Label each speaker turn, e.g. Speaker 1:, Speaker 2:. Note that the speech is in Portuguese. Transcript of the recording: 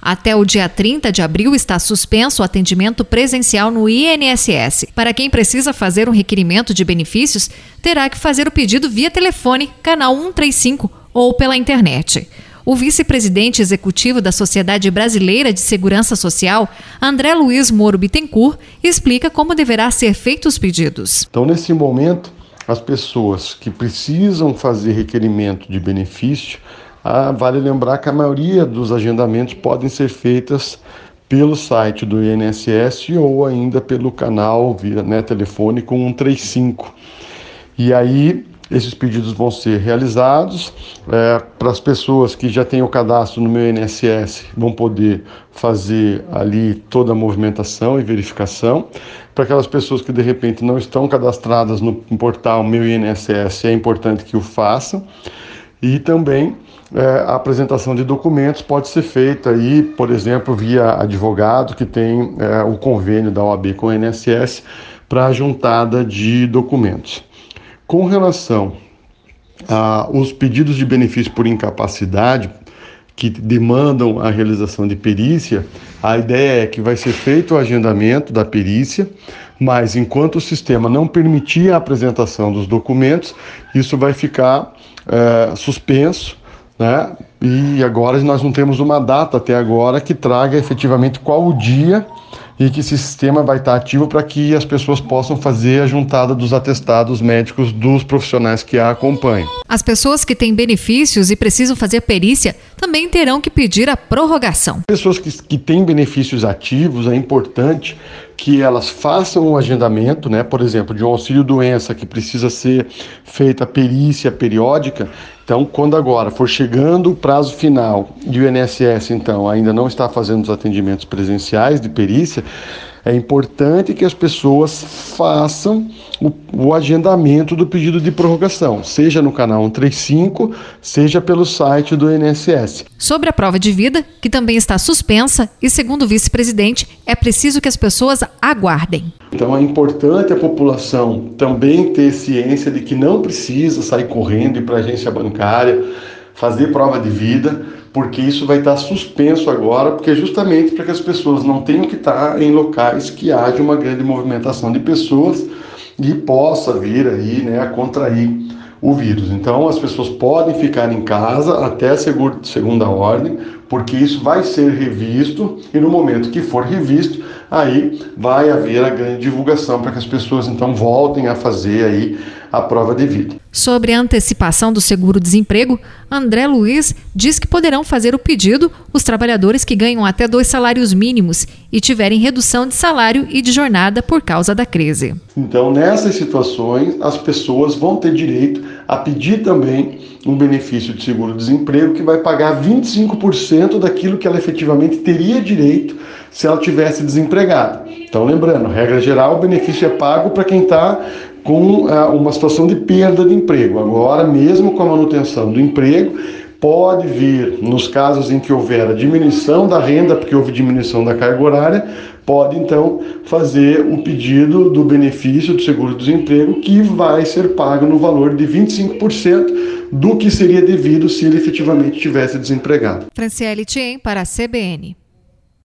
Speaker 1: Até o dia 30 de abril está suspenso o atendimento presencial no INSS. Para quem precisa fazer um requerimento de benefícios, terá que fazer o pedido via telefone, canal 135 ou pela internet. O vice-presidente executivo da Sociedade Brasileira de Segurança Social, André Luiz Moro Bittencourt, explica como deverá ser feitos os pedidos.
Speaker 2: Então, nesse momento, as pessoas que precisam fazer requerimento de benefício, vale lembrar que a maioria dos agendamentos podem ser feitas pelo site do INSS ou ainda pelo canal via telefônico 135. E aí, esses pedidos vão ser realizados. Para as pessoas que já têm o cadastro no meu INSS, vão poder fazer ali toda a movimentação e verificação. Para aquelas pessoas que de repente não estão cadastradas no portal Meu INSS, é importante que o façam. E também a apresentação de documentos pode ser feita aí, por exemplo, via advogado que tem o convênio da OAB com o INSS para a juntada de documentos. Com relação aos pedidos de benefício por incapacidade que demandam a realização de perícia, a ideia é que vai ser feito o agendamento da perícia, mas enquanto o sistema não permitir a apresentação dos documentos, isso vai ficar suspenso, né? E agora nós não temos uma data até agora que traga efetivamente qual o dia e que esse sistema vai estar ativo para que as pessoas possam fazer a juntada dos atestados médicos dos profissionais que a acompanham.
Speaker 1: As pessoas que têm benefícios e precisam fazer perícia também terão que pedir a prorrogação.
Speaker 2: Pessoas que têm benefícios ativos, é importante que elas façam o agendamento, por exemplo, de um auxílio-doença que precisa ser feita perícia periódica. Então, quando agora for chegando o prazo final e o INSS, então, ainda não está fazendo os atendimentos presenciais de perícia, é importante que as pessoas façam o agendamento do pedido de prorrogação, seja no canal 135, seja pelo site do INSS.
Speaker 1: Sobre a prova de vida, que também está suspensa, e segundo o vice-presidente, é preciso que as pessoas aguardem.
Speaker 2: Então é importante a população também ter ciência de que não precisa sair correndo, ir para a agência bancária, fazer prova de vida, porque isso vai estar suspenso agora, porque é justamente para que as pessoas não tenham que estar em locais que haja uma grande movimentação de pessoas e possa vir aí, a contrair o vírus. Então as pessoas podem ficar em casa até segunda ordem, porque isso vai ser revisto e no momento que for revisto, aí vai haver a grande divulgação para que as pessoas então voltem a fazer aí a prova de vida.
Speaker 1: Sobre a antecipação do seguro-desemprego, André Luiz diz que poderão fazer o pedido os trabalhadores que ganham até 2 salários mínimos e tiverem redução de salário e de jornada por causa da crise.
Speaker 2: Então, nessas situações, as pessoas vão ter direito a pedir também um benefício de seguro-desemprego que vai pagar 25% daquilo que ela efetivamente teria direito se ela tivesse desempregada. Então, lembrando, regra geral, o benefício é pago para quem está com uma situação de perda de emprego. Agora, mesmo com a manutenção do emprego, pode vir, nos casos em que houver a diminuição da renda, porque houve diminuição da carga horária, pode então fazer o pedido do benefício do seguro-desemprego, que vai ser pago no valor de 25% do que seria devido se ele efetivamente tivesse desempregado.
Speaker 1: Franciele Tien para a CBN.